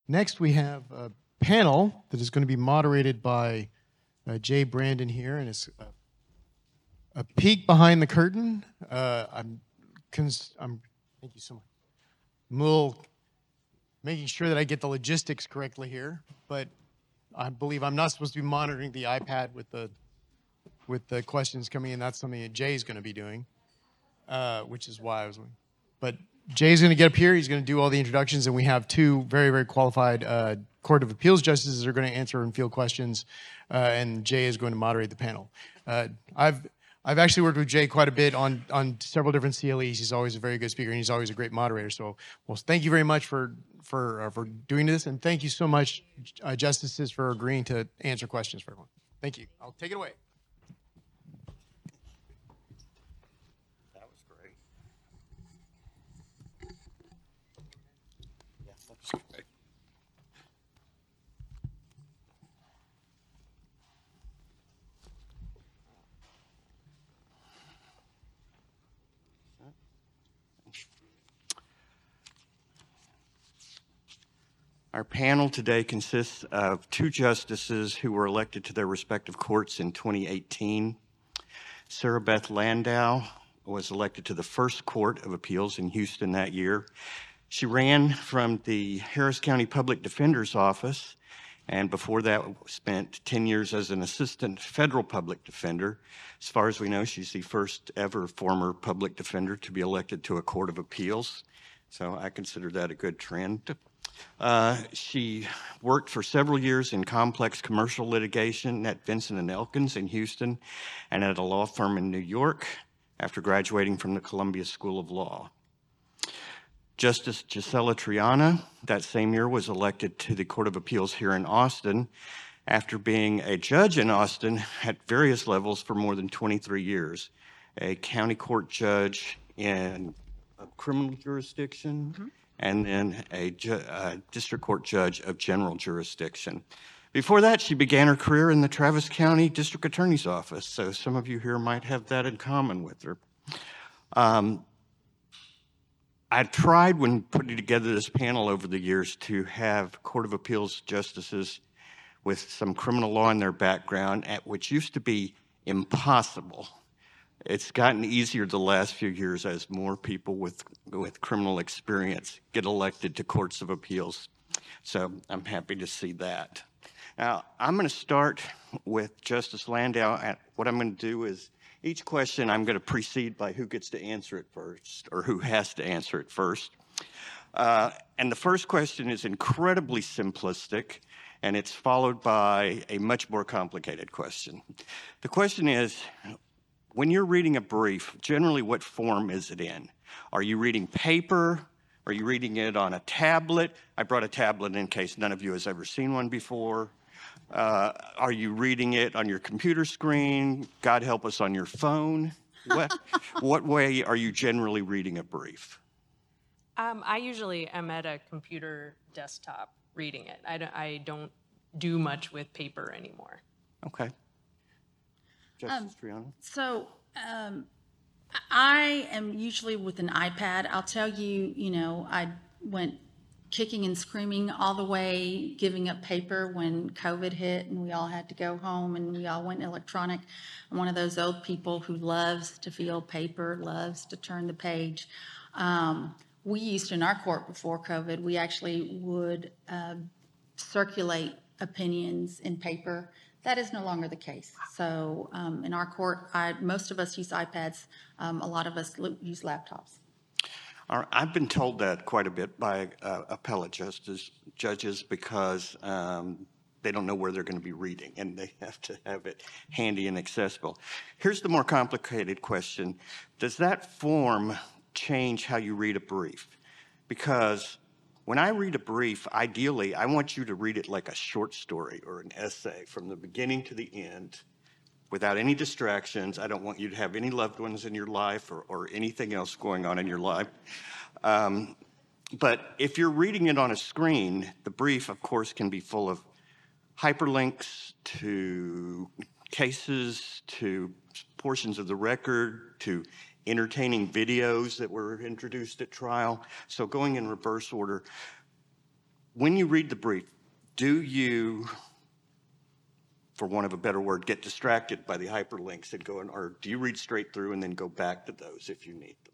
Next, we have a panel that is going to be moderated by Jay Brandon here, and it's a peek behind the curtain. I'm thank you so much. I'm a little making sure that I get the logistics correctly here, but I believe I'm not supposed to be monitoring the iPad with the questions coming in. That's something that Jay's going to be doing, which is why I was. But Jay's going to get up here. He's going to do all the introductions, and we have two very, very qualified Court of Appeals justices that are going to answer and field questions, and Jay is going to moderate the panel. I've actually worked with Jay quite a bit on several different CLEs. He's always a very good speaker, and he's always a great moderator. So, well, thank you very much for doing this, and thank you so much, justices, for agreeing to answer questions for everyone. Thank you. I'll take it away. That was great. Yeah, that was great. Our panel today consists of two justices who were elected to their respective courts in 2018. Sarah Beth Landau was elected to the First Court of Appeals in Houston that year. She ran from the Harris County Public Defender's Office, and before that spent 10 years as an assistant federal public defender. As far as we know, she's the first ever former public defender to be elected to a court of appeals, so I consider that a good trend. She worked for several years in complex commercial litigation at Vincent & Elkins in Houston and at a law firm in New York after graduating from the Columbia School of Law. Justice Gisela Triana, that same year, was elected to the Court of Appeals here in Austin after being a judge in Austin at various levels for more than 23 years, a county court judge in a criminal jurisdiction, and then a district court judge of general jurisdiction. Before that, she began her career in the Travis County District Attorney's Office, so some of you here might have that in common with her. I tried, when putting together this panel over the years, to have Court of Appeals justices with some criminal law in their background, which used to be impossible. It's gotten easier the last few years as more people with criminal experience get elected to courts of appeals. So I'm happy to see that. Now, I'm going to start with Justice Landau. And what I'm going to do is each question I'm going to precede by who gets to answer it first or who has to answer it first. And the first question is incredibly simplistic, and it's followed by a much more complicated question. The question is, when you're reading a brief, generally what form is it in? Are you reading paper? Are you reading it on a tablet? I brought a tablet in case none of you has ever seen one before. Are you reading it on your computer screen? God help us, on your phone? What way are you generally reading a brief? I usually am at a computer desktop reading it. I don't do much with paper anymore. Okay. Justice Triana? So I am usually with an iPad. I'll tell you, I went kicking and screaming all the way, giving up paper when COVID hit and we all had to go home and we all went electronic. I'm one of those old people who loves to feel paper, loves to turn the page. We used to, in our court before COVID, we actually would circulate opinions in paper. That is no longer the case. So in our court, most of us use iPads. A lot of us use laptops. I've been told that quite a bit by appellate judges because they don't know where they're going to be reading, and they have to have it handy and accessible. Here's the more complicated question. Does that form change how you read a brief? Because when I read a brief, ideally, I want you to read it like a short story or an essay from the beginning to the end without any distractions. I don't want you to have any loved ones in your life or anything else going on in your life. But if you're reading it on a screen, the brief, of course, can be full of hyperlinks to cases, to portions of the record, to entertaining videos that were introduced at trial. So going in reverse order, when you read the brief, do you, for want of a better word, get distracted by the hyperlinks and go, or do you read straight through and then go back to those if you need them?